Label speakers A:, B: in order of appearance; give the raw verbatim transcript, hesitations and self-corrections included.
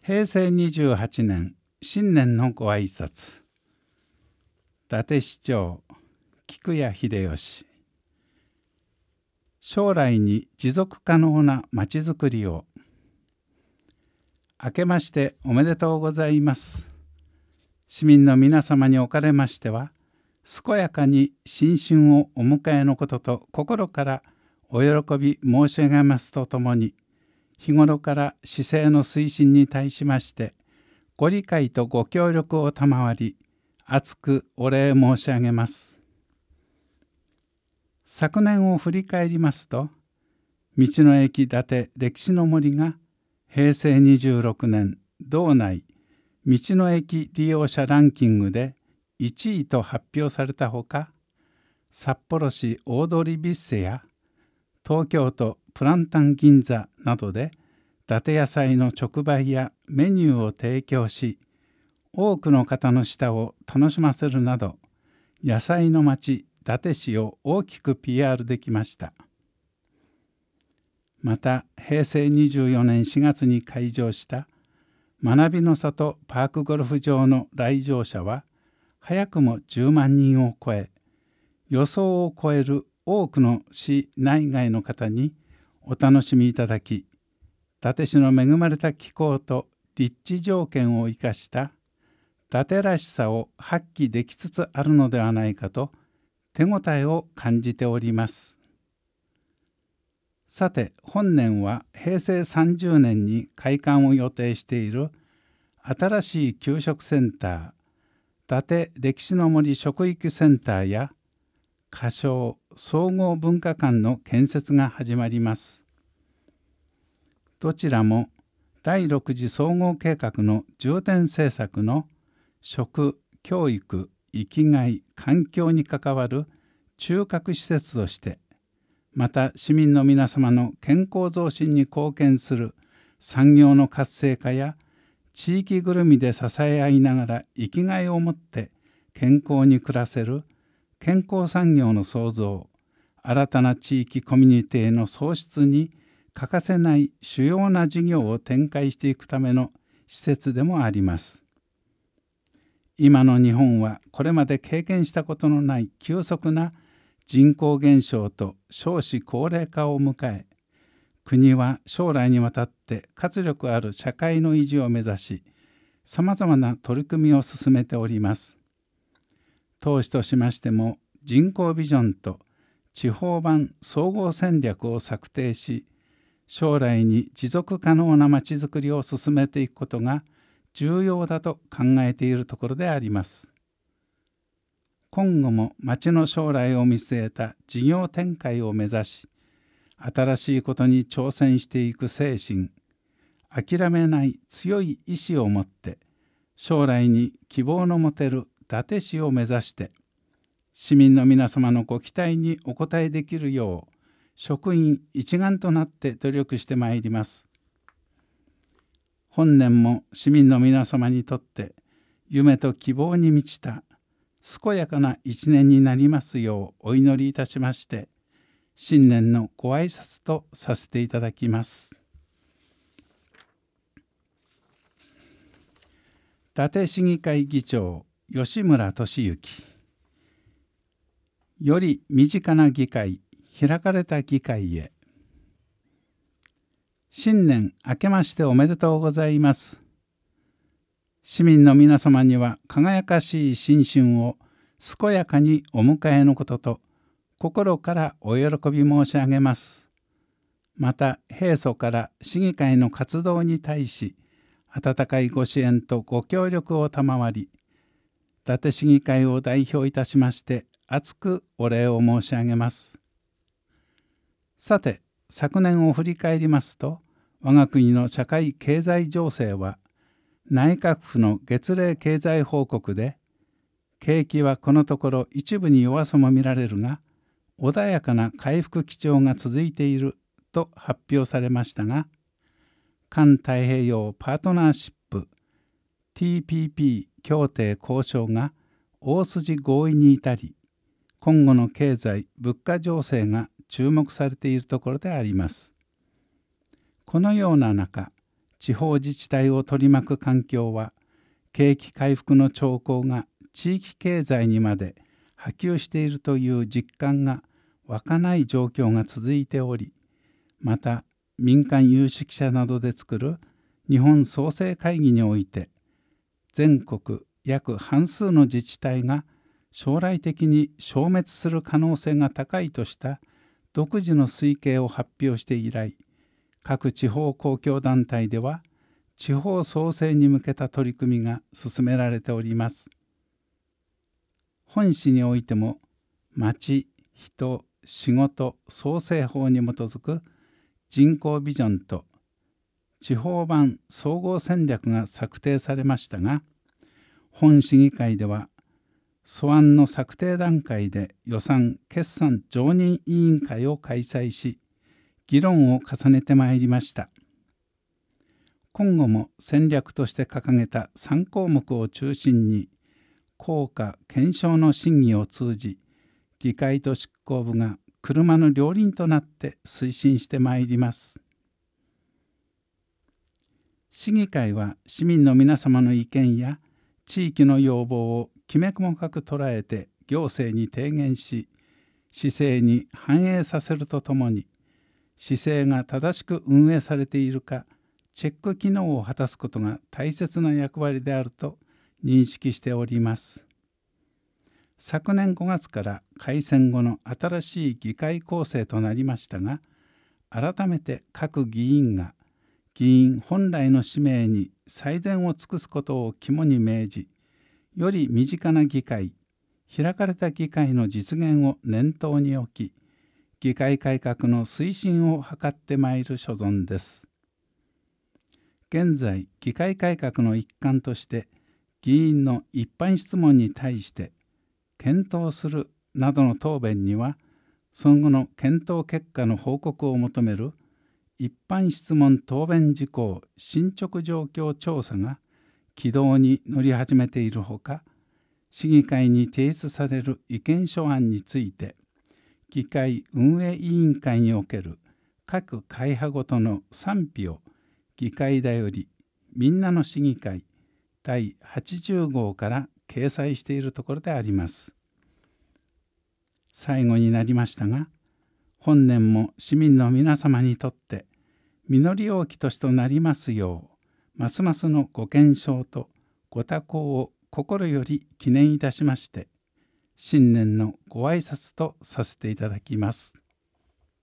A: へいせいにじゅうはちねん新年のご挨拶。伊達市長菊谷秀吉。将来に持続可能なまちづくりを。明けましておめでとうございます。市民の皆様におかれましては、健やかに新春をお迎えのことと心からお喜び申し上げますとともに、日頃から市政の推進に対しましてご理解とご協力を賜り、厚くお礼申し上げます。昨年を振り返りますと、道の駅伊達歴史の森がへいせいにじゅうろくねん道内道の駅利用者ランキングでいちいと発表されたほか、札幌市大通ビッセや東京都プランタン銀座などで伊達野菜の直売やメニューを提供し、多くの方の舌を楽しませるなど、野菜の町伊達市を大きく ピーアール できました。またへいせいにじゅうよねんしがつに開場した学びの里パークゴルフ場の来場者は早くもじゅうまんにんを超え、予想を超える多くの市内外の方にお楽しみいただき、伊達市の恵まれた気候と立地条件を生かした伊達らしさを発揮できつつあるのではないかと手応えを感じております。さて、本年はへいせいさんじゅうねんに開館を予定している新しい給食センター、伊達歴史の森食育センターや仮称総合文化館の建設が始まります。どちらもだいろく次総合計画の重点政策の食、教育、生きがい、環境に関わる中核施設として、また市民の皆様の健康増進に貢献する産業の活性化や地域ぐるみで支え合いながら生きがいを持って健康に暮らせる健康産業の創造、新たな地域コミュニティへの創出に欠かせない主要な事業を展開していくための施設でもあります。今の日本はこれまで経験したことのない急速な人口減少と少子高齢化を迎え、国は将来にわたって活力ある社会の維持を目指し、さまざまな取り組みを進めております。当市としましても人口ビジョンと地方版総合戦略を策定し、将来に持続可能なまちづくりを進めていくことが重要だと考えているところであります。今後も町の将来を見据えた事業展開を目指し、新しいことに挑戦していく精神、諦めない強い意志を持って、将来に希望の持てる伊達市を目指して、市民の皆様のご期待にお応えできるよう、職員一丸となって努力してまいります。本年も市民の皆様にとって夢と希望に満ちた健やかな一年になりますようお祈りいたしまして、新年のご挨拶とさせていただきます。伊達市議会議長吉村俊之。より身近な議会、開かれた議会へ。新年明けましておめでとうございます。市民の皆様には輝かしい新春を健やかにお迎えのことと心からお喜び申し上げます。また平素から市議会の活動に対し温かいご支援とご協力を賜り、伊達市議会を代表いたしまして厚くお礼を申し上げます。さて、昨年を振り返りますと、我が国の社会経済情勢は内閣府の月例経済報告で、景気はこのところ一部に弱さも見られるが、穏やかな回復基調が続いていると発表されましたが、環太平洋パートナーシップ ティーピーピー 協定交渉が大筋合意に至り、今後の経済・物価情勢が注目されているところであります。このような中、 地方自治体を取り巻く環境は景気回復の兆候が地域経済にまで波及しているという実感が湧かない状況が続いており、また民間有識者などで作る日本創生会議において全国約半数の自治体が将来的に消滅する可能性が高いとした独自の推計を発表して以来、各地方公共団体では地方創生に向けた取り組みが進められております。本市においても町、人、仕事創生法に基づく人口ビジョンと地方版総合戦略が策定されましたが、本市議会では素案の策定段階で予算決算常任委員会を開催し、議論を重ねてまいりました。今後も戦略として掲げたさん項目を中心に効果検証の審議を通じ、議会と執行部が車の両輪となって推進してまいります。市議会は市民の皆様の意見や地域の要望をきめ細かく捉えて行政に提言し、市政に反映させるとともに、市政が正しく運営されているかチェック機能を果たすことが大切な役割であると認識しております。昨年ごがつから改選後の新しい議会構成となりましたが、改めて各議員が議員本来の使命に最善を尽くすことを肝に銘じ、より身近な議会、開かれた議会の実現を念頭に置き、議会改革の推進を図ってまいる所存です。現在、議会改革の一環として、議員の一般質問に対して検討するなどの答弁には、その後の検討結果の報告を求める一般質問答弁事項進捗状況調査が軌道に乗り始めているほか、市議会に提出される意見書案について、議会運営委員会における各会派ごとの賛否を議会だよりみんなの市議会だいはちじゅう号から掲載しているところであります。最後になりましたが、本年も市民の皆様にとって実り多き年となりますよう、ますますのご健勝とご多幸を心より記念いたしまして、新年のご挨拶とさせていただきます。